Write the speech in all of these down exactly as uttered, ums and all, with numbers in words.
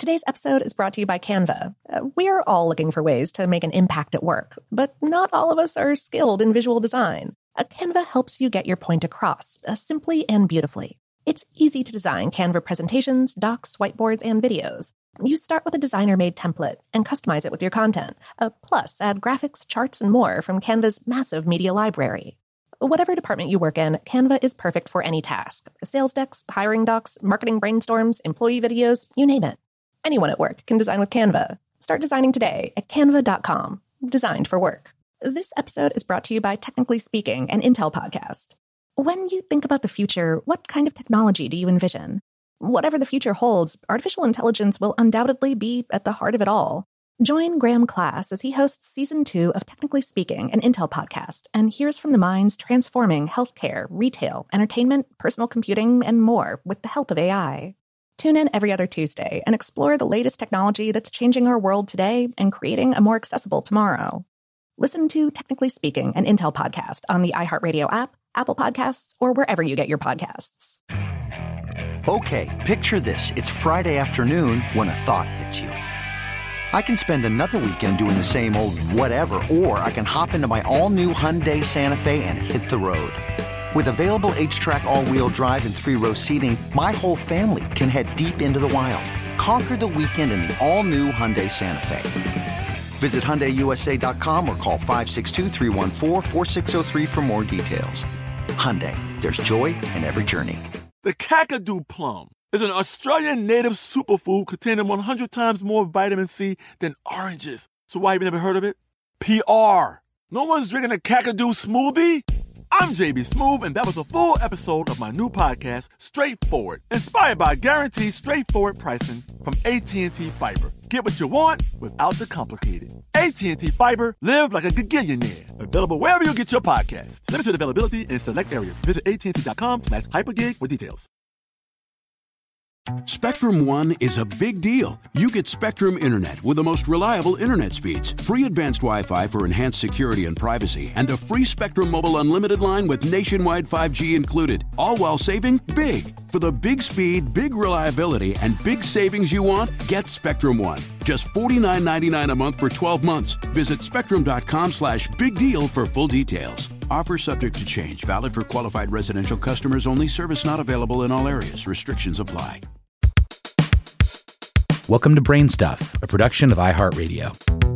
Today's episode is brought to you by Canva. Uh, we're all looking for ways to make an impact at work, but not all of us are skilled in visual design. Uh, Canva helps you get your point across, uh, simply and beautifully. It's easy to design Canva presentations, docs, whiteboards, and videos. You start with a designer-made template and customize it with your content. Uh, plus, add graphics, charts, and more from Canva's massive media library. Whatever department you work in, Canva is perfect for any task. Sales decks, hiring docs, marketing brainstorms, employee videos, you name it. Anyone at work can design with Canva. Start designing today at canva dot com. Designed for work. This episode is brought to you by Technically Speaking, an Intel podcast. When you think about the future, what kind of technology do you envision? Whatever the future holds, artificial intelligence will undoubtedly be at the heart of it all. Join Graham Class as he hosts Season two of Technically Speaking, an Intel podcast, and hears from the minds transforming healthcare, retail, entertainment, personal computing, and more with the help of A I. Tune in every other Tuesday and explore the latest technology that's changing our world today and creating a more accessible tomorrow. Listen to Technically Speaking, an Intel podcast on the iHeartRadio app, Apple Podcasts, or wherever you get your podcasts. Okay, picture this. It's Friday afternoon when a thought hits you. I can spend another weekend doing the same old whatever, or I can hop into my all-new Hyundai Santa Fe and hit the road. With available H-Track all-wheel drive and three-row seating, my whole family can head deep into the wild. Conquer the weekend in the all-new Hyundai Santa Fe. Visit Hyundai U S A dot com or call five six two, three one four, four six zero three for more details. Hyundai, there's joy in every journey. The Kakadu plum is an Australian native superfood containing one hundred times more vitamin C than oranges. So why have you never heard of it? P R. No one's drinking a Kakadu smoothie? I'm J B Smoove, and that was a full episode of my new podcast, Straightforward, inspired by guaranteed straightforward pricing from A T and T Fiber. Get what you want without the complicated. A T and T Fiber, live like a gigillionaire. Available wherever you get your podcasts. Limited availability in select areas. Visit A T and T dot com slash hypergig for details. Spectrum One is a big deal. You get Spectrum Internet with the most reliable internet speeds, free advanced Wi-Fi for enhanced security and privacy, and a free Spectrum Mobile Unlimited line with nationwide five G included, all while saving big. For the big speed, big reliability, and big savings you want, get Spectrum One. Just forty-nine ninety-nine a month for twelve months. Visit spectrum.com slash big deal for full details. Offer subject to change. Valid for qualified residential customers only. Service not available in all areas. Restrictions apply. Welcome to Brain Stuff, a production of iHeartRadio.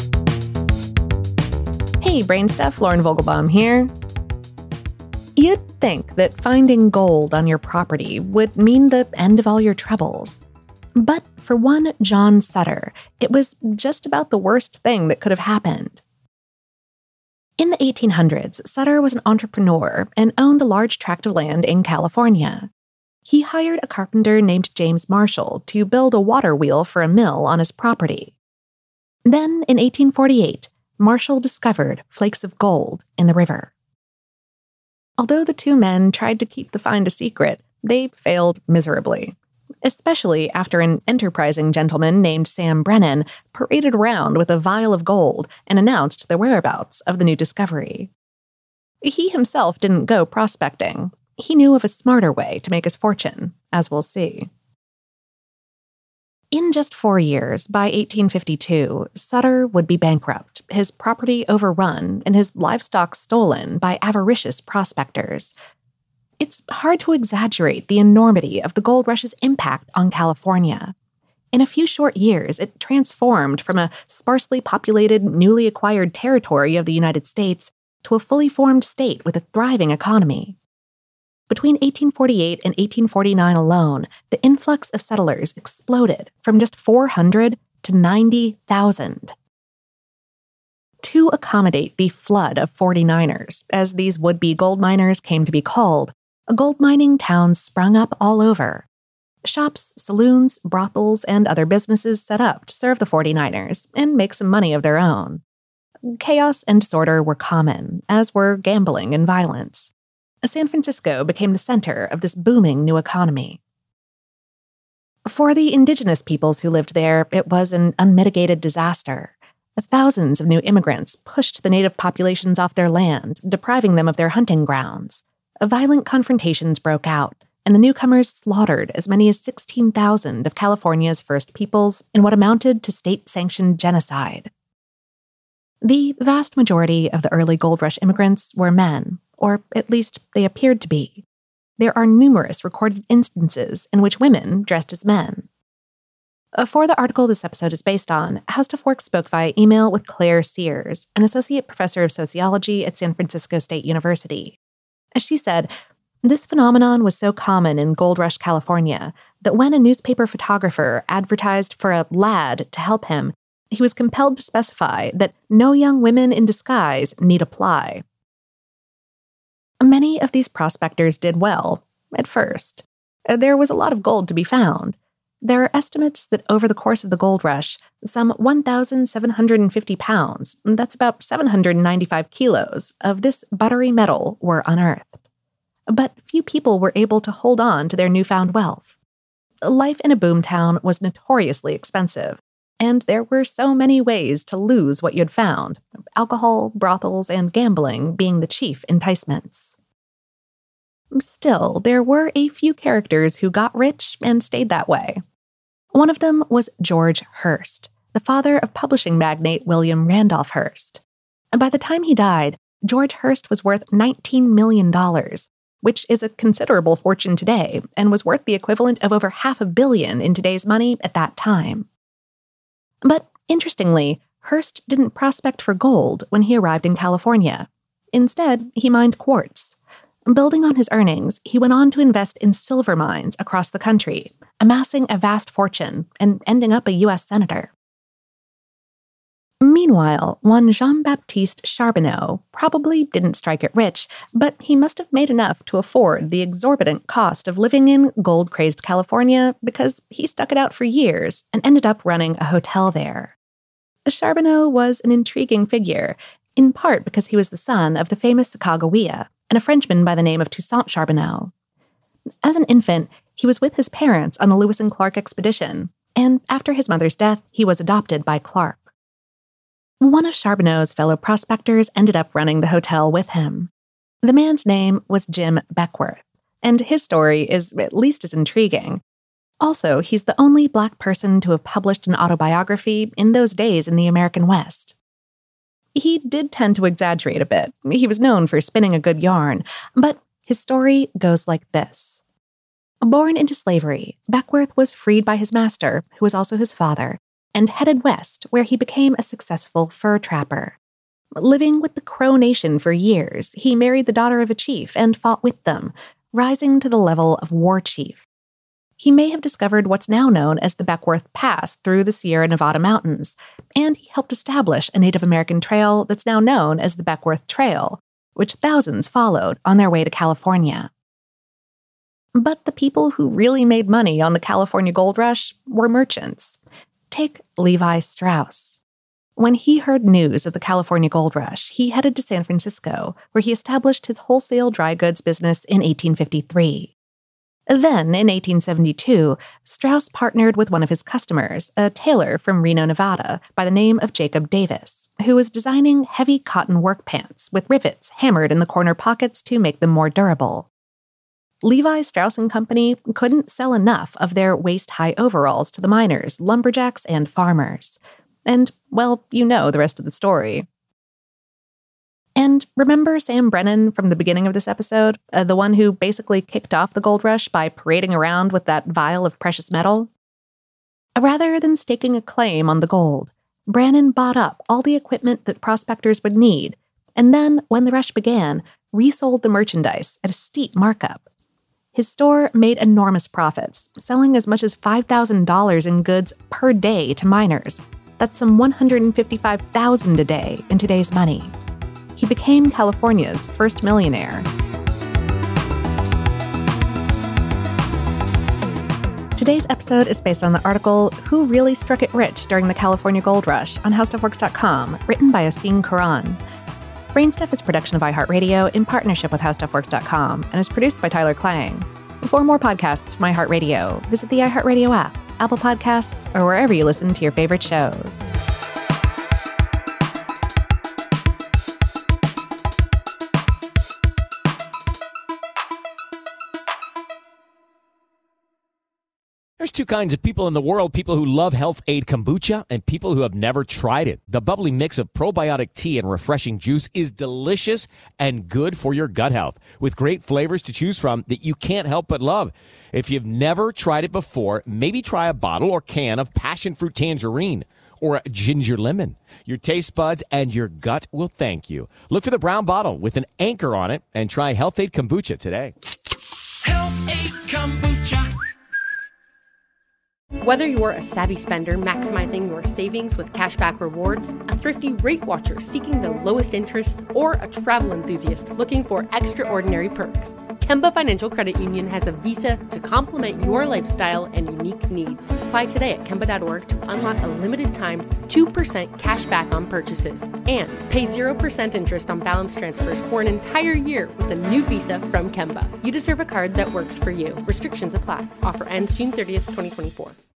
Hey, Brain Stuff, Lauren Vogelbaum here. You'd think that finding gold on your property would mean the end of all your troubles. But for one John Sutter, it was just about the worst thing that could have happened. In the eighteen hundreds, Sutter was an entrepreneur and owned a large tract of land in California. He hired a carpenter named James Marshall to build a water wheel for a mill on his property. Then, in eighteen forty-eight, Marshall discovered flakes of gold in the river. Although the two men tried to keep the find a secret, they failed miserably, especially after an enterprising gentleman named Sam Brennan paraded around with a vial of gold and announced the whereabouts of the new discovery. He himself didn't go prospecting. He knew of a smarter way to make his fortune, as we'll see. In just four years, by eighteen fifty-two, Sutter would be bankrupt, his property overrun, and his livestock stolen by avaricious prospectors. It's hard to exaggerate the enormity of the gold rush's impact on California. In a few short years, it transformed from a sparsely populated, newly acquired territory of the United States to a fully formed state with a thriving economy. Between eighteen forty-eight and eighteen forty-nine alone, the influx of settlers exploded from just four hundred to ninety thousand. To accommodate the flood of forty-niners, as these would-be gold miners came to be called, gold mining towns sprung up all over. Shops, saloons, brothels, and other businesses set up to serve the forty-niners and make some money of their own. Chaos and disorder were common, as were gambling and violence. San Francisco became the center of this booming new economy. For the indigenous peoples who lived there, it was an unmitigated disaster. The thousands of new immigrants pushed the native populations off their land, depriving them of their hunting grounds. Violent confrontations broke out, and the newcomers slaughtered as many as sixteen thousand of California's first peoples in what amounted to state-sanctioned genocide. The vast majority of the early gold rush immigrants were men, or at least they appeared to be. There are numerous recorded instances in which women dressed as men. For the article this episode is based on, How Stuff Works spoke via email with Claire Sears, an associate professor of sociology at San Francisco State University. As she said, this phenomenon was so common in Gold Rush, California, that when a newspaper photographer advertised for a lad to help him, he was compelled to specify that no young women in disguise need apply. Many of these prospectors did well, at first. There was a lot of gold to be found. There are estimates that over the course of the gold rush, some one thousand seven hundred fifty pounds, that's about seven hundred ninety-five kilos, of this buttery metal were unearthed. But few people were able to hold on to their newfound wealth. Life in a boomtown was notoriously expensive, and there were so many ways to lose what you'd found, alcohol, brothels, and gambling being the chief enticements. Still, there were a few characters who got rich and stayed that way. One of them was George Hearst, the father of publishing magnate William Randolph Hearst. And by the time he died, George Hearst was worth nineteen million dollars, which is a considerable fortune today and was worth the equivalent of over half a billion in today's money at that time. But interestingly, Hearst didn't prospect for gold when he arrived in California. Instead, he mined quartz. Building on his earnings, he went on to invest in silver mines across the country, amassing a vast fortune and ending up a U S senator. Meanwhile, one Jean-Baptiste Charbonneau probably didn't strike it rich, but he must have made enough to afford the exorbitant cost of living in gold-crazed California because he stuck it out for years and ended up running a hotel there. Charbonneau was an intriguing figure, in part because he was the son of the famous Sacagawea, and a Frenchman by the name of Toussaint Charbonneau. As an infant, he was with his parents on the Lewis and Clark expedition, and after his mother's death, he was adopted by Clark. One of Charbonneau's fellow prospectors ended up running the hotel with him. The man's name was Jim Beckworth, and his story is at least as intriguing. Also, he's the only Black person to have published an autobiography in those days in the American West. He did tend to exaggerate a bit. He was known for spinning a good yarn, but his story goes like this. Born into slavery, Beckworth was freed by his master, who was also his father, and headed west, where he became a successful fur trapper. Living with the Crow Nation for years, he married the daughter of a chief and fought with them, rising to the level of war chief. He may have discovered what's now known as the Beckworth Pass through the Sierra Nevada mountains, and he helped establish a Native American trail that's now known as the Beckworth Trail, which thousands followed on their way to California. But the people who really made money on the California Gold Rush were merchants. Take Levi Strauss. When he heard news of the California Gold Rush, he headed to San Francisco, where he established his wholesale dry goods business in eighteen fifty-three. Then, in eighteen seventy-two, Strauss partnered with one of his customers, a tailor from Reno, Nevada, by the name of Jacob Davis, who was designing heavy cotton work pants with rivets hammered in the corner pockets to make them more durable. Levi Strauss and Company couldn't sell enough of their waist-high overalls to the miners, lumberjacks, and farmers. And, well, you know the rest of the story. And remember Sam Brennan from the beginning of this episode? Uh, the one who basically kicked off the gold rush by parading around with that vial of precious metal? Rather than staking a claim on the gold, Brannon bought up all the equipment that prospectors would need, and then, when the rush began, resold the merchandise at a steep markup. His store made enormous profits, selling as much as five thousand dollars in goods per day to miners. That's some one hundred fifty-five thousand dollars a day in today's money. He became California's first millionaire. Today's episode is based on the article Who Really Struck It Rich During the California Gold Rush on how stuff works dot com, written by Oisin Karan. Brainstuff is a production of iHeartRadio in partnership with how stuff works dot com and is produced by Tyler Klang. For more podcasts from iHeartRadio, visit the iHeartRadio app, Apple Podcasts, or wherever you listen to your favorite shows. There's two kinds of people in the world, people who love Health Aid Kombucha and people who have never tried it. The bubbly mix of probiotic tea and refreshing juice is delicious and good for your gut health, with great flavors to choose from that you can't help but love. If you've never tried it before, maybe try a bottle or can of passion fruit tangerine or a ginger lemon. Your taste buds and your gut will thank you. Look for the brown bottle with an anchor on it and try Health Aid Kombucha today. Health Aid Kombucha. Whether you're a savvy spender maximizing your savings with cashback rewards, a thrifty rate watcher seeking the lowest interest, or a travel enthusiast looking for extraordinary perks, Kemba Financial Credit Union has a visa to complement your lifestyle and unique needs. Apply today at Kemba dot org to unlock a limited time two percent cash back on purchases and pay zero percent interest on balance transfers for an entire year with a new visa from Kemba. You deserve a card that works for you. Restrictions apply. Offer ends June thirtieth, twenty twenty-four.